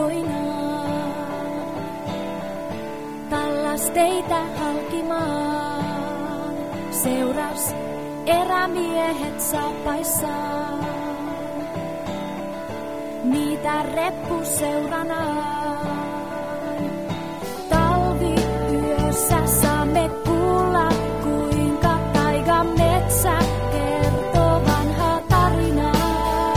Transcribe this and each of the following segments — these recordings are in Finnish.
aikoinaan. Tallasteitä halkimaan seuras erämiehet saappaissaan. Niitä reppuseuranaan. Talviyössä saamme kuulla, kuinka taiga metsä kertoo vanhaa tarinaa.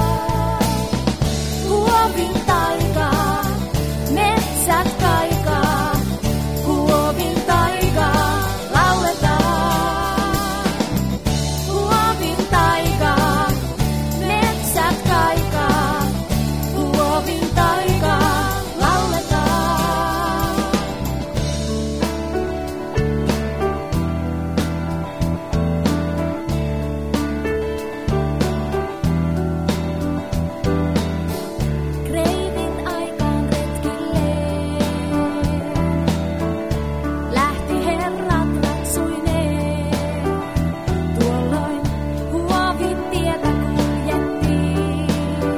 Huovin taigaa, metsät kaikaa, huovin taigaa lauletaan. Huovin taigaa, metsät kaikaa, huovin taigaa lauletaan. Kreivit aikaan retkilleen, lähti herrat ratsuineen. Tuolloin huovin tietä kuljettiin,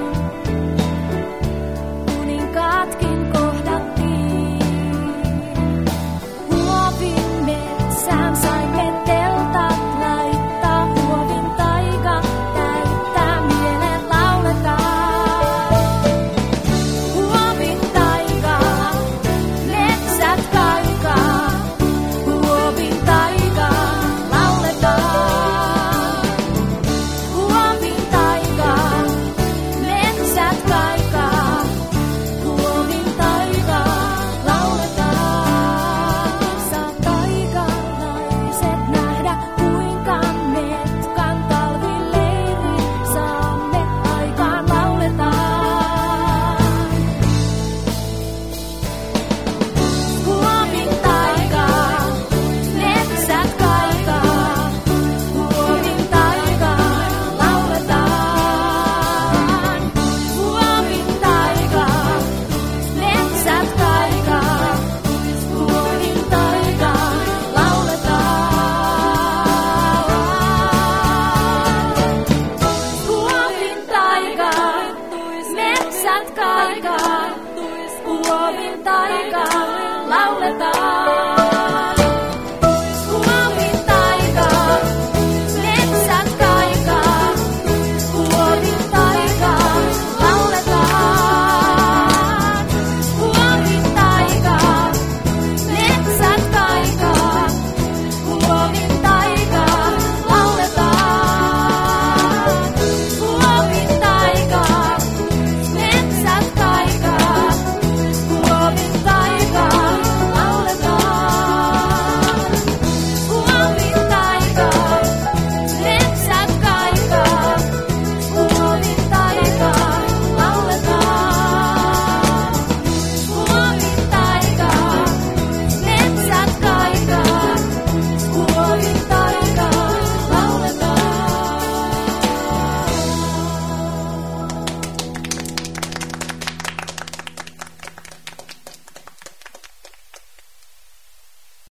kuninkaatkin kohdattiin. Huovin metsään saimme teltat laittaa, huovin taiga täyttää mielen lauletaan. Huovin taigaa, metsät kaikaa, huovin taigaa lauletaan. Huovin taigaa, metsät kaikaa, huovin taigaa lauletaan. Saa taigalaiset nähdä, kuinka metkan talvileiri saamme aikaan lauletaan. Huovin taigaa, metsät kaikaa, huovin taigaa lauletaan. Huovin taigaa, metsät kaikaa, huovin taigaa lauletaan. Huovin taigaa, metsät kaikaa, huovin taigaa lauletaan.